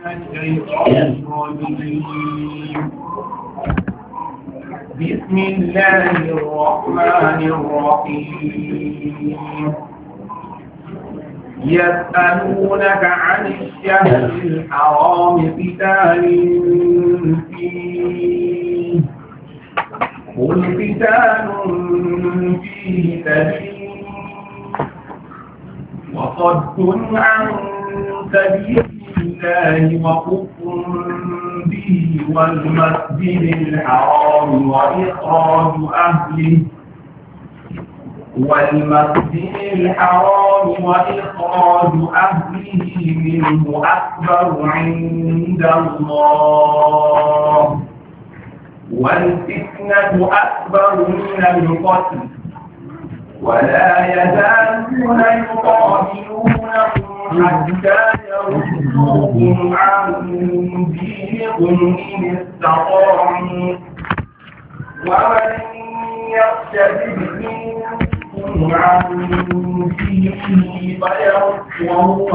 الشيطان الرجيم. بسم الله الرحمن الرحيم. يسألونك عن الشهر الحرام قتال فيه قل قتال فيه سبيل وصد عن سبيل الله وكفر به والمسجد الحرام وإخراج أهله منه أكبر عند الله والفتنة أكبر من القتل ولا يزالون يقاتلونكم حتى يردوكم عن دينكم إن استطاعوا ومن يرتد منكم عن دينه فيمت وهو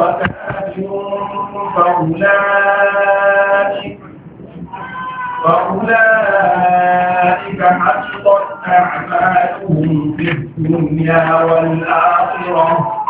كافر فأولئك حبطت أعمالهم في الدنيا والآخرة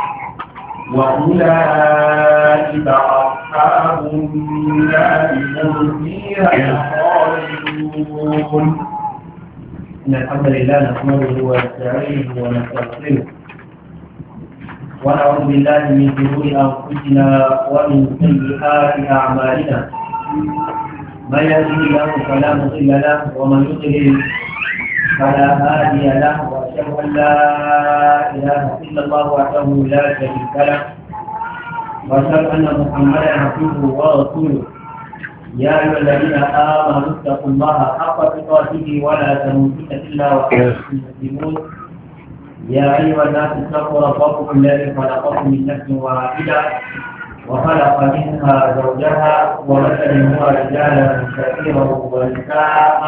وأولئك أصحاب النار هم فيها خالدون. إن الحمد لله نحمده ونستعينه ونستغفره ونعوذ بالله من شرور أنفسنا ومن سيئات أعمالنا من يهده الله فلا مضل له ومن يضلل فلا هادي له وأشهد أن لا إله إلا الله وحده لا شريك له وأشهد أن محمدا عبده ورسوله. يا أيها الذين آمنوا اتقوا الله حق تقاته ولا تموتن إلا وأنتم مسلمون. يا أيها الناس اتقوا ربكم الذي خلقكم من نفس واحدة وخلق منها زوجها وبث منهما رجالا كثيرا ونساء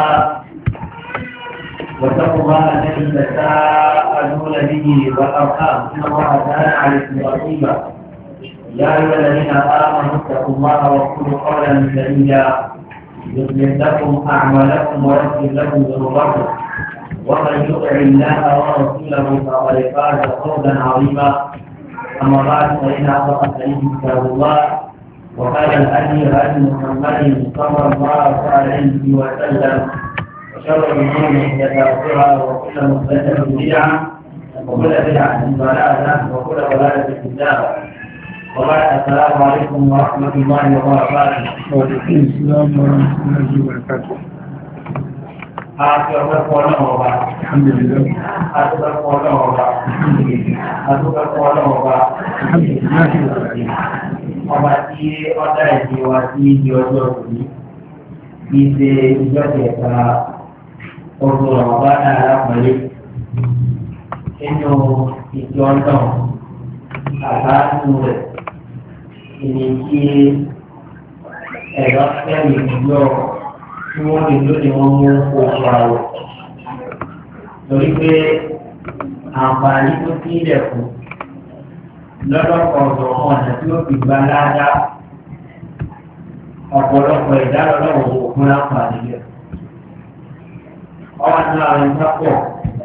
واتقوا الله الذي تساءلون به والأرحام إن الله كان عليكم رقيبا. يا أيها الذين آمنوا اتقوا الله وقولوا قولا سديدا يصلح لكم أعمالكم ويغفر لكم ذنوبكم ومن يطع الله ورسوله فقد فاز فوزا عظيما. أما بعد فإن أصدق الحديث كتاب الله وخير الهدي هدي محمد صلى الله عليه وسلم وشر الأمور محدثاتها وكل محدثة بدعة وكل بدعة ضلالة وكل ضلالة في النار. وبعد السلام عليكم ورحمة الله وبركاته. وعليكم السلام ورحمة الله وبركاته. الحمد لله. Ọba tí ọ̀dá ìdí wa sí ìdí ọjọ́ òní bí ṣe ìjọ kẹta ọdún ọ̀bá náà pẹ̀lú nínú ìjọ náà àbájú rẹ̀ ìní kí ẹ̀rọ fẹ́mi ìjọ tí wọ́n lè lóde wọn mú oṣù àwọ̀ torí pé àǹfààní tó sí ilẹ̀ fún lọ́dọ̀kọ̀ọ̀dọ̀ ọ̀nà tí ó fi gba ládá ọ̀pọ̀lọpọ̀ ìdálọ́lọ́wọ́ òkun láǹfààní rẹ̀. ọ̀nà ní àwọn ìsápọ̀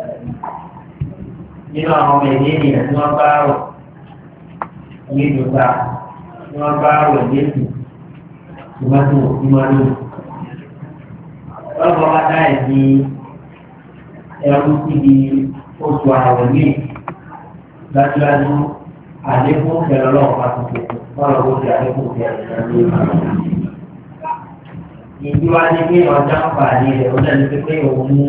nínú àwọn ọmọ èdè ènìyàn tí wọ́n bá rọ̀ ní ìdúgba tí wọ́n bá rọ̀ lẹ́sìn ìmọ̀tò ìmọ̀lò. lọ́gbọ̀n bá dá ẹ̀sìn ẹrú síbi oṣù àwẹ̀ ní dájúdájú àlékún kẹrẹ lọ́wọ́ bá ti ṣe fọ́lọ́ bó ti àlékún kẹrẹ lọ́wọ́. ìdíwá ní pé ọjà ń fà ní rẹ̀ ó dẹ̀ni pé òun mú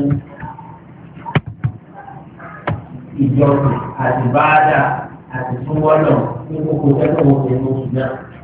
ìjọsìn àti báádà àti túnwọ́lọ̀ ní gbogbo tẹ́tọ̀ wọ́n fi mú ṣùgbọ́n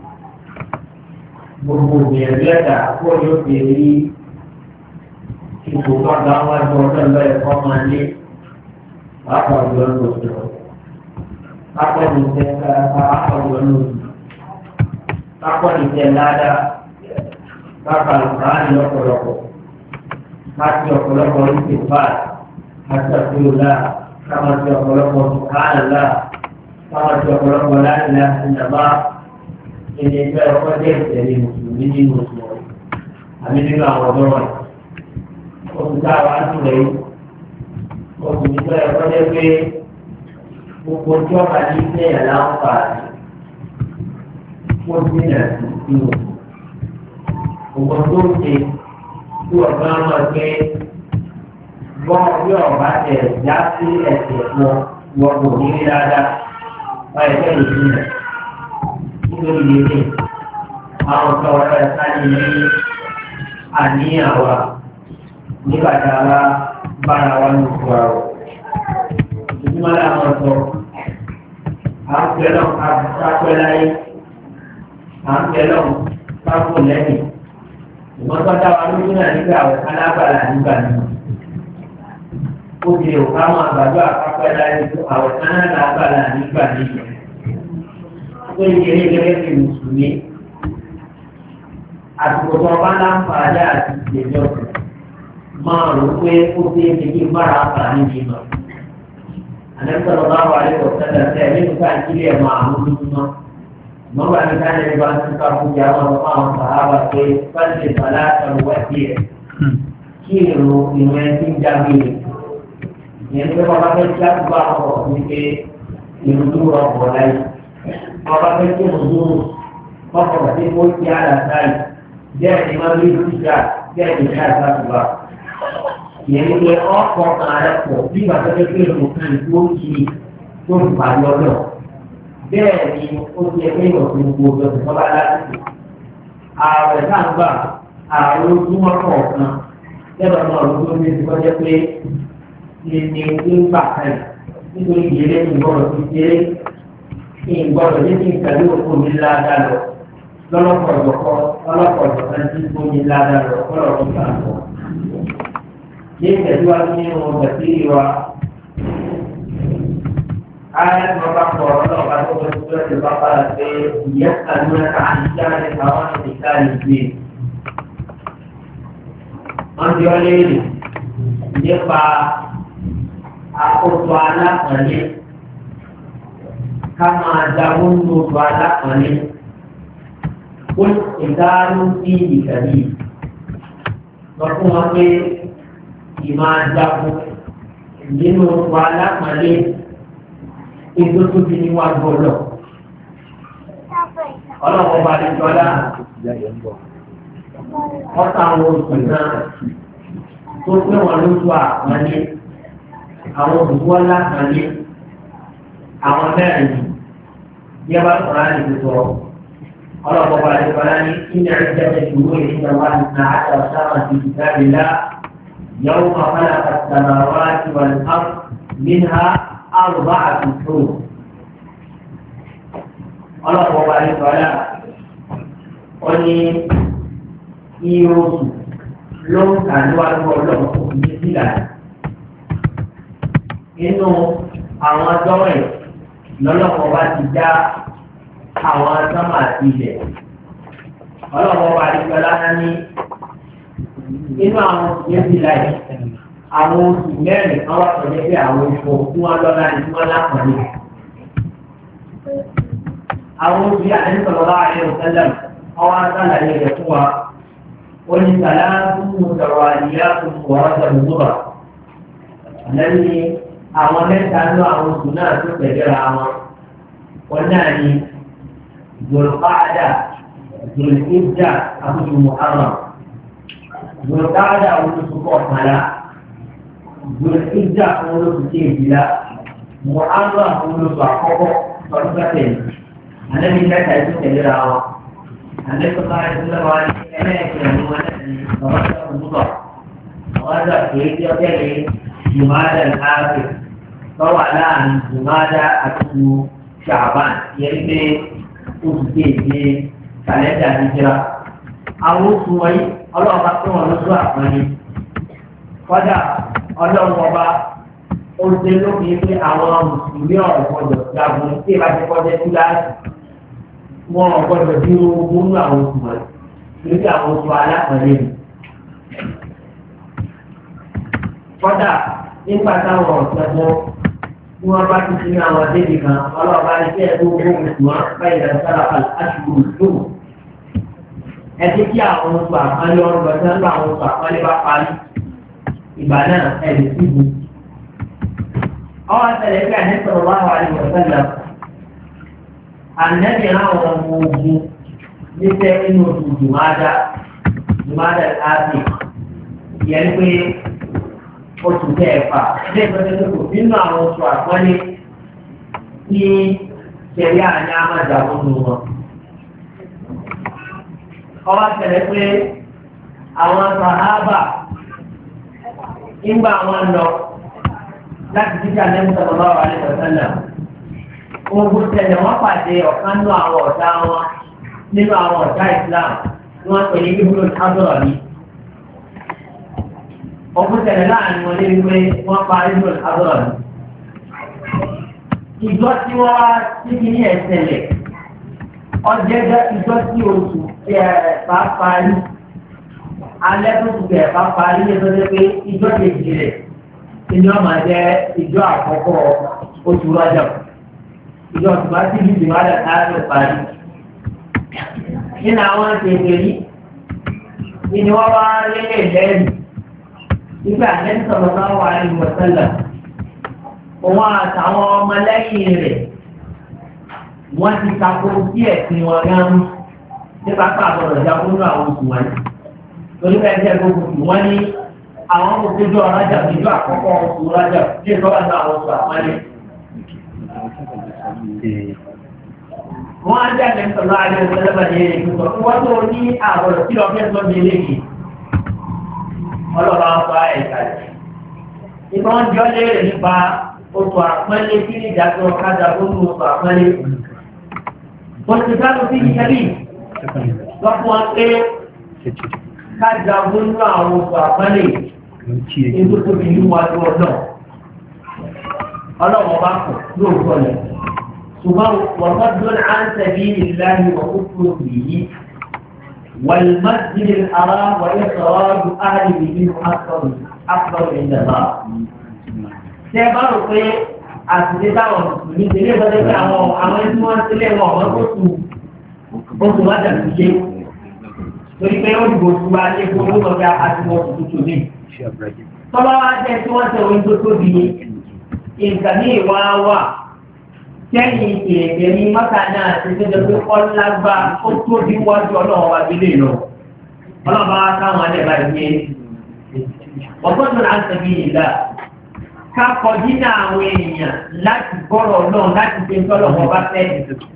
gbogbo ìgbìyànjú ẹ̀dá kó yóò fi rí ipò tọ́gbà wọn ẹ̀fọ́ ọjọ́ ìlọ́yẹ̀ kọ́ máa lé pàápàá ìlú ọ̀nà òṣèlú. Akọ́ni tẹ akọ́ni ọlọ́run, akọ́ni tẹ ládàá, káfà lùkàánì lọ́pọ̀lọpọ̀, káfí ọ̀pọ̀lọpọ̀ oríṣi fáà, àti àkúrò káwọn ọ̀pọ̀lọpọ̀ sùkàánì káwọn ọ̀pọ̀lọpọ̀ láìlá ìjàmbá, ẹni ẹgbẹ́ ọkọ̀ jẹ́ ìtẹ̀lé mùsùlùmí nínú oṣù rẹ̀ àbí nínú àwọn ọ̀dọ́ rẹ̀. Oṣù tá a wá sí rẹ̀ yìí oṣù nígbà ẹ̀kọ́ jẹ́ pé gbogbo ọjọ́ bá ní ilé ẹ̀ láǹfààní wọ́n ti nà sí inú gbogbo tó ń ṣe tí ọ̀gá máa gbé gbọ́ bí ọ̀gá tẹ̀ já sí ẹ̀sẹ̀ wọn kò ní rí dáadáa báyìí fẹ́ lè fi nà nítorí ilé àwọn ọ̀gá ọ̀gá ẹ̀ sáyé ní àníyàn wa nígbà tá a bá bára wa ní oṣù àrò ìtumọ̀ làwọn sọ àpẹlọ àpẹláyé àpẹlọ pápó lẹ́yìn ìmọ̀tọ́ta wa lójú náà nígbà àwọn alábàlà nígbà náà ó di òkà àwọn àgbàdo àpapẹláyé tó àwọn alábàlà nígbà nígbà tó yẹ gẹ́gẹ́ bí mùsùlùmí àsìkò tó ọba láǹfààní àti ìṣèjọ́ máa rò pé ó dé ibi mára àǹfààní yìí mọ̀. Àlẹ́sọ̀rọ̀ bá wà lẹ́kọ̀ọ́ sẹ́lẹ̀ sẹ́ẹ̀ nínú káàkiri ẹ̀ máa mú lójúmọ́. Mọ́gbà ní ká lè bá ti ká fún ìyá wọn fún àwọn sàhábà pé fáṣẹ̀ bàlá àtàwọn wáṣí ẹ̀ kí ìrùn ẹ̀ ti ń jágbére. Ìyẹn ní bá fẹ́ kí á ti bá wọn kọ̀ ní pé ìrùn tó rọ̀ bọ̀ láyé. Wọ́n bá fẹ́ kí ìrùn tó kọ́kọ́ sí kó ti àdàtà yìí. Bẹ́ẹ̀ ni máa rí ìjà bẹ́ẹ̀ ni ìjà ìsàkùbà. Ìyẹn ní pé ọkọ̀ kan rẹ̀ pọ̀ bí bàtà pé kí ìrùn kan tó kì í tó fà lọ́dọ̀. Bẹ́ẹ̀ ni ó ti ẹgbẹ́ ìwọ̀sùn gbogbo ọ̀sẹ̀ tó bá láti. Ààrẹ náà gbà ààrẹ ojúmọ́ kọ̀ọ̀kan lẹ́bàá náà ló tó ní ìdíkọ́ jẹ́ pé ní ń gbà káyì nítorí ìdílé ìgbọ́dọ̀ ti ṣeré ìgbọ́dọ̀ ní kí ìkàlí òkú mi ládàá lọ lọ́lọ́pọ̀ ọ̀dọ̀kan tí ó ní ládàá lọ kọ́lọ̀ tó kà lọ. Ní ìtẹ̀síwájú nínú ọgbà sí ìwà ayat bapak orang atau betul betul bapak dia karena keanjuran dan kawan kita ini. Anjuran dia pak aku tuana ini, kama jauh tuana ini, pun kita tinggi tadi. Waktu kami iman jauh ini tuana ini. Itu tuh di luar bodoh. Kalau kembali sekolah, orang benar, tuh orang tua mani, awak sekolah mani, awak mani, dia baru orang itu tuh. Kalau kembali sekolah ini ada dua ini dalam nahada sama di kitabnya, yaum khalaqas samawati wal ard minha أربعة حروف. الله سبحانه وتعالى قال يوسف لو كان يقول مثلا إنه àwọn dọ́rẹ̀ lọ́lọ́pọ̀ bá ti dá àwọn sánmà àti ilẹ̀. Ọlọ́pọ̀ bá ti gbọ́lá ní inú àwọn òṣìṣẹ́ láì. Àwọn oṣù mẹ́rin kan wá pẹ̀lú pé àwọn oṣù fún wọn lọ́la ní wọn lápọ̀lé. Àwọn oṣù yà ní sọ̀rọ̀ láàrin òṣèlú ọwọ́ sálàyé rẹ̀ fún wa. Ó ní sàlá fún sọ̀rọ̀ àdìyá fún ọ̀rọ̀ sọ̀rọ̀ lóra. Lẹ́yìn àwọn mẹ́ta ní àwọn oṣù náà tó tẹ̀lé ra wọn. Wọ́n náà ní Zulqaada, Zulhijja, àti Muharram. Zulqaada oṣù kọ̀ọ̀kanlá. Zulhijjah olóṣù kejìlá, Muharram olóṣù àkọ́kọ́ ọdún kẹtẹ̀lẹ̀. Ànábi mẹ́ta ìlú tẹ̀léra wọn. Ànábi sọ́kà ìdílé wa ní ẹlẹ́ẹ̀kẹ́ ní wọn ní ọ̀rọ̀dà òmùtọ̀. Ọ̀rọ̀dà kìí tí ó tẹ̀lé Jùmádà láàbì lọ́wọ́ láàrin Jùmádà àti Ṣàbán yẹn pé oṣù kejì kàlẹ́ndà Híjírà. Àwọn oṣù wọ̀nyí ọlọ́ọ̀bá tó wọn lóṣù àpọ́nlé. Kọ́dà ọlọ́run ọba ó ṣe lókè pé àwọn mùsùlùmí ọ̀gbọ́dọ̀ jagun tí ìbá ti kọjá kíláàsì wọn ọ̀gbọ́dọ̀ bí ogún ní àwọn oṣù wọn lókè àwọn oṣù alápẹ̀lẹ́ ni. Kọ́dà nípa táwọn ọ̀sẹ̀gbọ́ wọ́n bá ti sin àwọn adébì kan ọlọ́ọ̀bá ní kí ẹ tó gbóhùn sí wọn báyìí lọ sára aṣùgbò tó ẹ ti kí àwọn oṣù àpọ́nlé ọ̀rọ̀ lọ́sẹ̀ ńlá àwọn oṣù àpọ́nlé bá parí ìgbà náà ẹ̀ lè síbu. ọwọ́ àtẹ̀lẹ́ bí àdẹ́sọ̀rọ̀ wà wà ní ọ̀sẹ̀lẹ̀ ànẹ́bí àwọn ọmọ ogun níṣẹ́ inú oṣù jùmọ́dá áàbì ìyẹn pé oṣù kẹfà ilé ìgbésẹ̀ tó kò nínú àwọn oṣù àpọ́nlé tí ṣẹ̀rí àní àmàjà nínú wọn. ọwọ́ àtẹ̀lẹ́ pé àwọn sàhábà nígbà wọn lọ láti jíjà lẹ́yìn sọ̀rọ̀ wà ní ọ̀sánà ogun tẹ̀lé wọn pàdé ọ̀kan nínú àwọn ọ̀tá wọn nínú àwọn ọ̀tá Islam tí wọ́n pè ní ibùdó tábọ̀rọ̀ ní. ogun tẹ̀lé láàrin wọn lé wípé wọ́n pa ibùdó tábọ̀rọ̀ ní. ìjọ tí wọ́n wá síbi ní ẹ̀sẹ̀lẹ̀ ọjọ́ ìjọ tí oṣù ẹ̀fà parí alẹ́ tó ti ẹ̀fà parí ní ẹgbẹ́ pé ìjọ kejì rẹ̀ ìjọ máa jẹ́ ìjọ àkọ́kọ́ oṣù Rajab ìjọ tùbá sí ibi ìwádà káàdì parí. nínú àwọn kékeré ni wọ́n wá lélẹ̀ lẹ́yìn nígbà lẹ́yìn sọ̀rọ̀ náà wà ní ìwọ̀sẹ̀lẹ̀ òun àtàwọn ọmọlẹ́yìn rẹ̀ wọ́n ti tako sí ẹ̀sìn wọn gánú nípa pàtàkì ọ̀dọ̀ fún àwọn oṣù wọn. torí bẹ́ẹ̀ jẹ́ gbogbo wọn ní àwọn òṣèjọ́ Rajab níjọ́ àkọ́kọ́ oṣù Rajab ní ìjọba náà àwọn oṣù àpáyé. wọ́n á jáde sọ̀rọ̀ àjọ ìṣẹ̀lẹ̀ bàjẹ́ èrè tuntun kí wọ́n tó ní àbọ̀rọ̀ tí lọ́ọ́ fẹ́ sọ ní eléyìí ọlọ́ba ń fa ẹ̀ka jù. ìbọn jọ léèrè nípa oṣù àpọ́nlé kí ní ìdájọ́ kájà ó ní oṣù àpọ́nlé. wọ́n ti dá lọ sí ìṣẹ́bí lọ́pọ̀ wọn pé kájà ó ní àwọn oṣù àpọ́nlé ètò tó fi níwájú ọ̀nà ọlọ́wọ́ bá kù lóòótọ́ rẹ̀. ṣùgbọ́n وصد عن سبيل الله وكفر به والمسجد الحرام وإخراج أهله منه أكبر عند الله. ṣé bá rò pé àtúndé táwọn mùsùlùmí ti lé bọ́dé pé àwọn ẹni tí wọ́n ti lé wọn ọ̀mọ́ oṣù wájà ti ṣe torí pé ó dìbò tí wàá lé fún owó lọ́jà àti wọn tuntun ní. tọ́lá wá jẹ́ tí wọ́n tẹ oyin tó tóbi nǹkan ní ìwà wà. Kẹ́yìn ìgbèrè ní mọ́ta náà ti tẹ́jọ pé ọlágbá ó tóbi wájú ọlọ́run wa délé lọ. ọlọ́run bá káwọn alẹ́ báyìí pé ọgbọ́dọ̀ náà ń tẹ̀lé ìlà ká kọjú ní àwọn èèyàn láti gbọ́rọ̀ náà láti ṣe tọ́lọ̀ wọn bá fẹ́.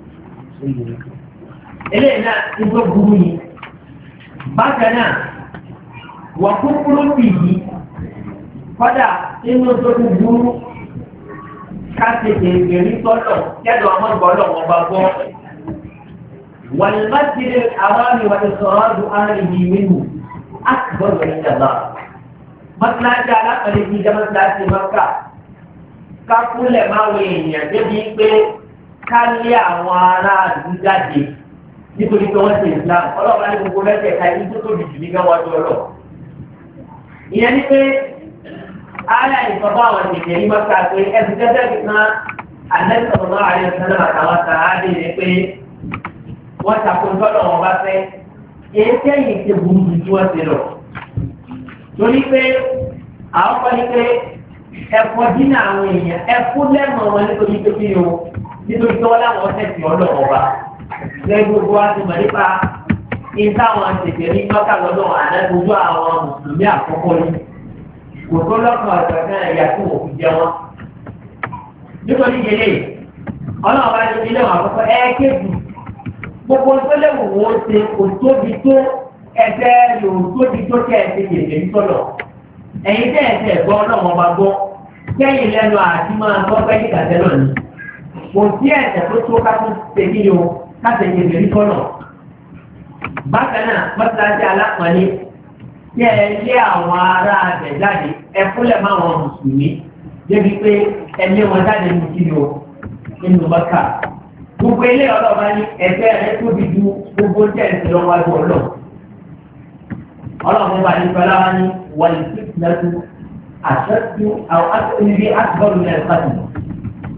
eléyìí náà ti tó burú yìí. bákan náà wọ́n kúkúrú bì yìí kọ́dà nínú tó tó burú. Kásìkè ìgbèrí tọ́lọ̀ kẹ́dọ̀ ọmọ ìgbọ́lọ̀ wọn bá gbọ́. Wàlúmọ́sílẹ̀ àwọn ìwàlẹ̀ sọ̀rọ̀ ọdún àárín ìwéwù á sì gbọ́dọ̀ ní ìjàmbá. Mọ́tíláṣí alápẹ̀lẹ̀ ti jẹ́ mọ́tíláṣí mọ́ká. Ká kúnlẹ̀ máa wọ èèyàn débi pé ká lé àwọn ará àdúgbò jáde nítorí pé wọ́n ṣe Islam. Ọlọ́run á ní gbogbo mẹ́tẹ̀ẹ̀ka ibi tó tóbi jù ní gẹ́wájú ọlọ́. Ìyẹn ni pé aya ìfọ̀bá àwọn ìdíje ní mọ́ta pé ẹbí tẹ́tẹ́ fi kan àlẹ́sọ̀rọ̀ náà àyè sẹ́lẹ̀ àtàwọn sàádé rẹ̀ pé wọ́n takùn tọ́lọ̀ wọn bá fẹ́ èyí kẹ́yìn ti burú ju tí wọ́n ti lọ. torí pé àwọn kọ́ ni pé ẹ̀fọ́ dínà àwọn èèyàn ẹ̀fọ́ lẹ́mọ̀ wọn nítorí pé kí ni o nítorí pé wọ́n láwọn tẹ̀sí ọlọ́wọ́ bá lẹ́yìn gbogbo wa ti mọ̀ nípa ìtàwọn tètè ní mọ́ta lọ́dọ̀ àdájọ́ àwọn mùsùlùmí àkọ́kọ́ yìí. Kò tó lọ́kàn ọ̀sẹ̀ náà ẹ̀yà tí wọ́n fi jẹ wọn. Nítorí ìdílé, ọlọ́run bá ní ilé wọn àkọ́kọ́ ẹ́ẹ́kẹ́jù. Gbogbo tó léwu wo ṣe kò tóbi tó ẹgbẹ́ yòó tóbi tó kẹ́ ẹ̀ṣẹ̀ kèké nítọ́lọ̀. Ẹ̀yin tẹ́ ẹ̀ṣẹ̀ gbọ́ ọlọ́run ọba gbọ́. Kẹ́yìn lẹ́nu àti máa gbọ́ pẹ́ nígbà tẹ́lọ̀ ni. Kò sí ẹ̀ṣẹ̀ tó tó ká tún ṣe kí ni o ká ṣe kèké nítọ́lọ̀. Bákan náà, mọ́tíláṣí alápọ̀nlé kí ẹ lé àwọn ará abẹ jáde ẹ fúnlẹ̀ máa wọn mùsùlùmí débi pé ẹ lé wọn jáde ní kí o nínú Mẹ́kà gbogbo ilé ọlọ́ba ní ẹgbẹ́ rẹ tóbi ju gbogbo tẹ̀sí lọ́wọ́dún ọlọ́ ọlọ́run bá ní pẹ́lá wá ní wàlí fífìlẹ́tù àṣẹ́tù àwọn akérèdé àtìbọ́ọ̀lù ní ẹ̀ka tì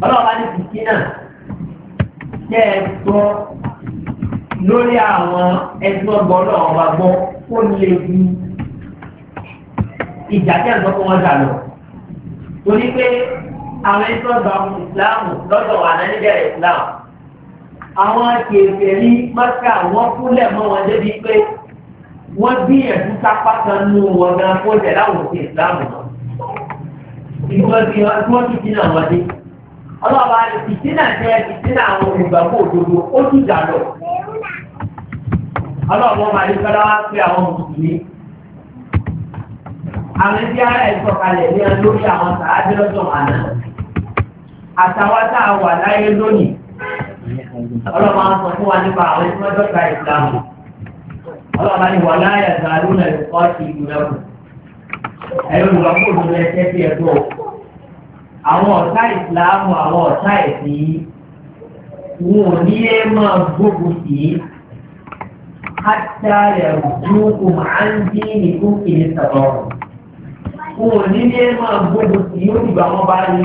ọlọ́ọ̀bá ní fìtínà jẹ́ ẹ̀tọ́ lórí àwọn ẹ̀tọ́ gbọ́dọ̀ ọba gbọ́ ó lè ju ìjà tí ẹ̀tọ́ fún wọn jà lọ. torí pé àwọn ẹ̀tọ́ gba ìsìláàmù lọ́dọ̀ wà náà níbẹ̀rẹ̀ ìsìláàmù. àwọn kèfèrí Mákà wọ́n kúnlẹ̀ mọ́ wọn débi pé wọ́n gbìyànjú sápá kan nù wọn gan kó jẹ̀ láwọn òfin ìsìláàmù náà. Ìgbọ́n ti dínà wọn dé. Ọlọ́ọ̀bá ìdínà jẹ́ ìdínà àwọn olùgbàgbọ́ òdodo ó dùjà lọ. Ọlọ́ọ̀bá máa ní kọ́lá wá pé àwọn mùsùlùmí. Àwọn ẹbí ara ìsọ̀kalẹ̀ ní ẹ lórí àwọn sàájú lọ́jọ́ àná. Àtàwọn tá a wà láyé lónìí. Ọlọ́ọ̀bá ń sọ fún wa nípa àwọn ẹni tí wọ́n dọ́ta ìsìlámù. Ọlọ́ọ̀bá ní wà láyé àgbàlú náà ìkọ́ sí ìlú lẹ́kùn. Ẹ̀rọ olùgbàgbọ́ òdodo ẹ̀ṣẹ́ sí ẹ̀tọ́. Àwọn ọ̀tá ìsìláàmù àwọn ọ̀tá ẹ̀sìn wọn ò ní ẹ máa gbógun sí átá ẹ̀rù kò máa ń dín nìkú kìí sọ̀rọ̀. Wọn ò ní ẹ máa gbógun sí ó dìgbà wọn bá rí